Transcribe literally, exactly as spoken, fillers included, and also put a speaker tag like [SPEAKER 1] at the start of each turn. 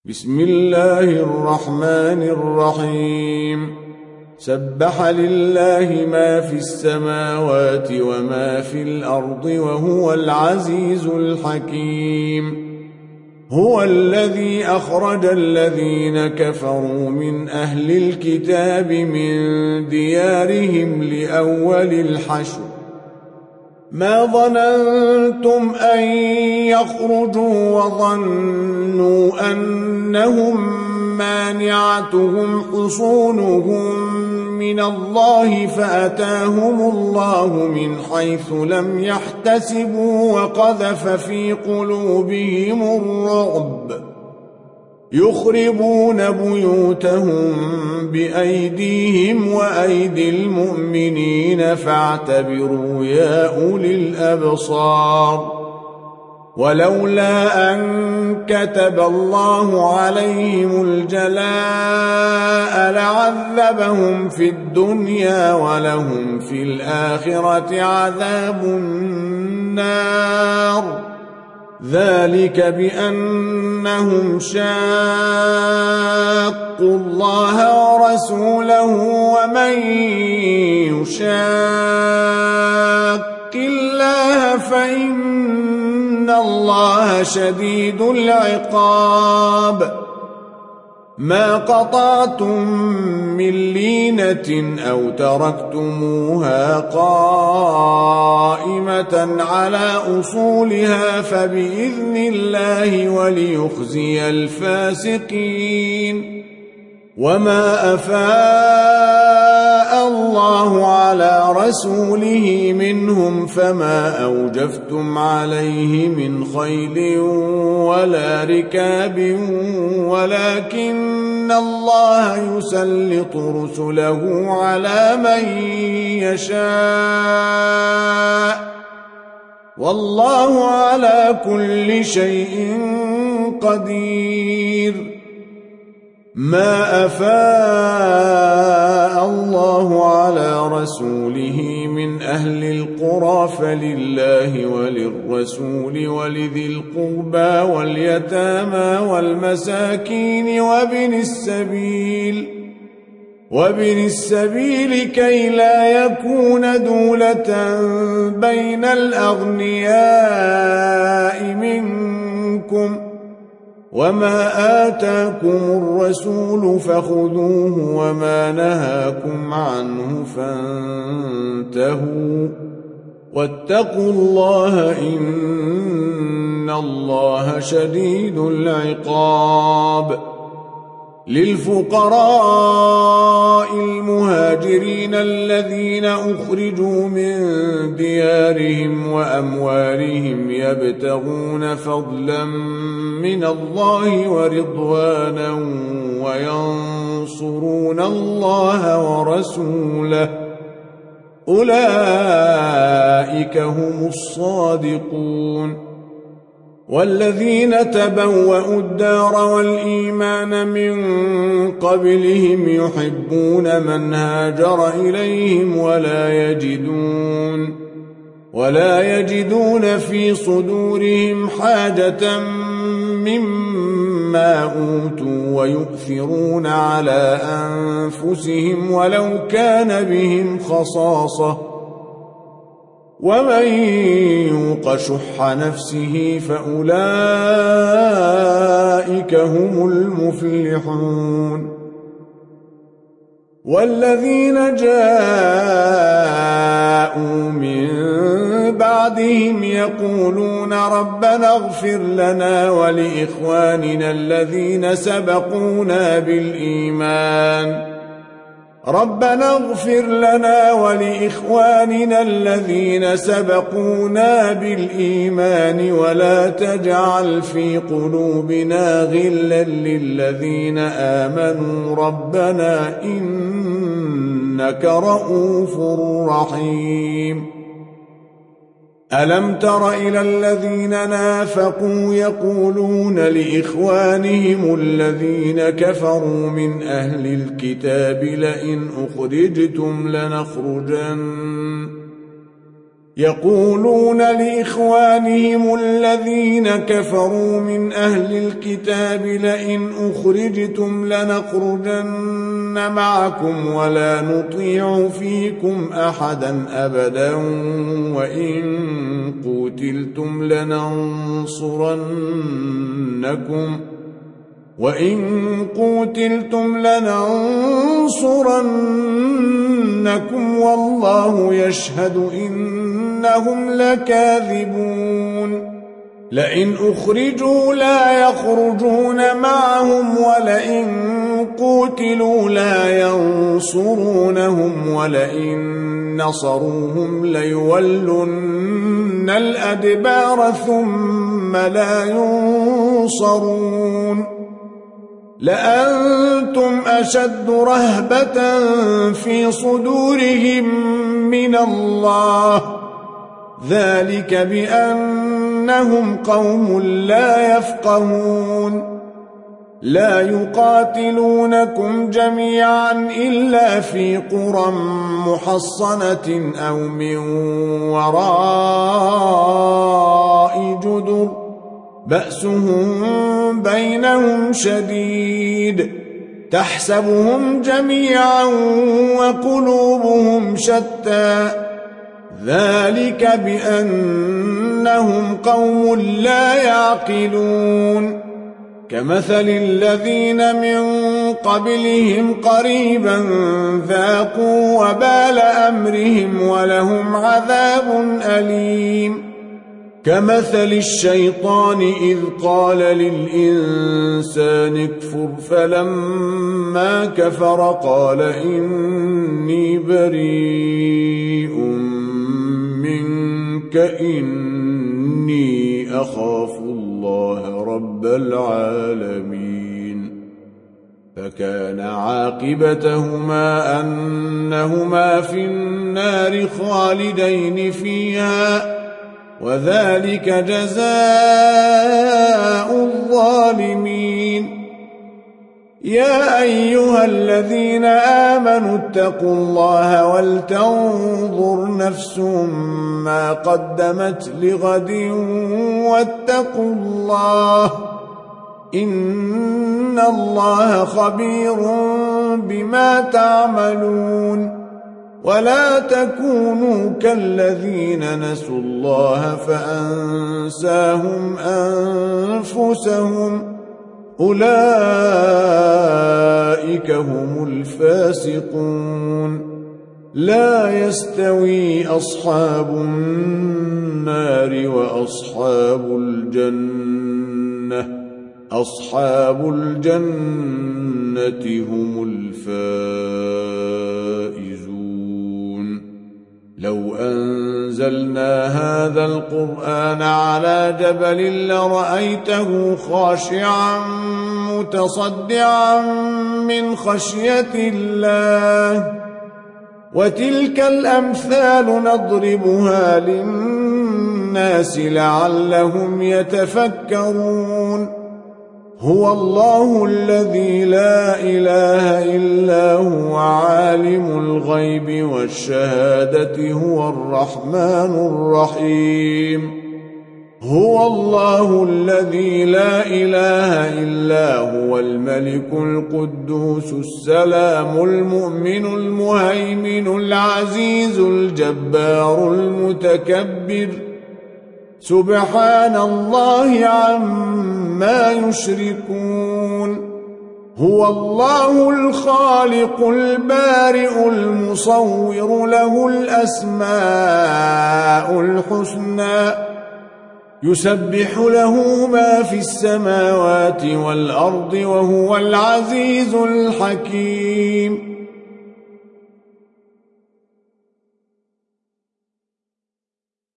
[SPEAKER 1] بسم الله الرحمن الرحيم سبح لله ما في السماوات وما في الأرض وهو العزيز الحكيم هو الذي أخرج الذين كفروا من أهل الكتاب من ديارهم لأول الحشر ما ظننتم أن يخرجوا وظنوا أنهم مانعتهم حصونهم من الله فأتاهم الله من حيث لم يحتسبوا وقذف في قلوبهم الرعب يخربون بيوتهم بأيديهم وأيدي المؤمنين فاعتبروا يا أولي الأبصار ولولا أن كتب الله عليهم الجلاء لعذبهم في الدنيا ولهم في الآخرة عذاب النار ذلك بأنهم شاقوا الله ورسوله ومن يشاق الله فإن الله شديد العقاب ما قطعتم من لينة أو تركتموها قائمة على أصولها فبإذن الله وليخزي الفاسقين وما أفاء الله على رسوله منهم فما أوجفتم عليه من خيل ولا ركاب ولكن الله يسلط رسله على من يشاء والله على كل شيء قدير ما أفاء الله على رسوله من أهل القرى فلله وللرسول ولذي القربى واليتامى والمساكين وابن السبيل وابن السبيل كي لا يكون دولة بين الأغنياء منكم وما آتاكم الرسول فخذوه وما نهاكم عنه فانتهوا واتقوا الله إن الله شديد العقاب للفقراء المهاجرين الذين أخرجوا من ديارهم وأموالهم يبتغون فضلا من الله ورضوانا وينصرون الله ورسوله أولئك هم الصادقون والذين تبوأوا الدار والإيمان من قبلهم يحبون من هاجر إليهم ولا يجدون ولا يجدون في صدورهم حاجة مما أوتوا ويؤثرون على أنفسهم ولو كان بهم خصاصة ومن يوق شح نفسه فأولئك هم المفلحون والذين جاءوا من بعدهم يقولون ربنا اغفر لنا ولإخواننا الذين سبقونا بالإيمان ربنا اغفر لنا ولإخواننا الذين سبقونا بالإيمان ولا تجعل في قلوبنا غلا للذين آمنوا ربنا إنك رؤوف رحيم ألم تر إلى الذين نافقوا يقولون لإخوانهم الذين كفروا من أهل الكتاب لئن أخرجتم لنخرجن يقولون لإخوانهم الذين كفروا من أهل الكتاب لئن أخرجتم لنخرجن معكم ولا نطيع فيكم أحدا أبدا وإن قتلتم لننصرنكم وإن قتلتم لننصرنكم والله يشهد إنهم لكاذبون لئن أخرجوا لا يخرجون معهم ولئن قتلوا لا ينصرونهم ولئن نصروهم ليولن الأدبار ثم لا ينصرون لأنتم أشد رهبة في صدورهم من الله ذلك بأنهم قوم لا يفقهون لا يقاتلونكم جميعا إلا في قرى محصنة أو من وراء جدر بأسهم بينهم شديد تحسبهم جميعا وقلوبهم شتى ذلك بأنهم قوم لا يعقلون كمثل الذين من قبلهم قريبا ذاقوا وبال أمرهم ولهم عذاب أليم كمثل الشيطان إذ قال للإنسان اكفر فلما كفر قال إني بريء منك إني أخاف الله رب العالمين فكان عاقبتهما أنهما في النار خالدين فيها وذلك جزاء الظالمين يا أيها الذين آمنوا اتقوا الله ولتنظر نفس ما قدمت لغد واتقوا الله إن الله خبير بما تعملون ولا تكونوا كالذين نسوا الله فأنساهم أنفسهم أولئك هم الفاسقون لا يستوي أصحاب النار وأصحاب الجنة أصحاب الجنة هم الفائزون لو أنزلنا هذا القرآن على جبل لرأيته خاشعا متصدعا من خشية الله وتلك الأمثال نضربها للناس لعلهم يتفكرون هو الله الذي لا إله إلا هو عالم الغيب والشهادة هو الرحمن الرحيم هو الله الذي لا إله إلا هو الملك القدوس السلام المؤمن المهيمن العزيز الجبار المتكبر سبحان الله عما يشركون هو الله الخالق البارئ المصور له الأسماء الحسنى يسبح له ما في السماوات والأرض وهو العزيز الحكيم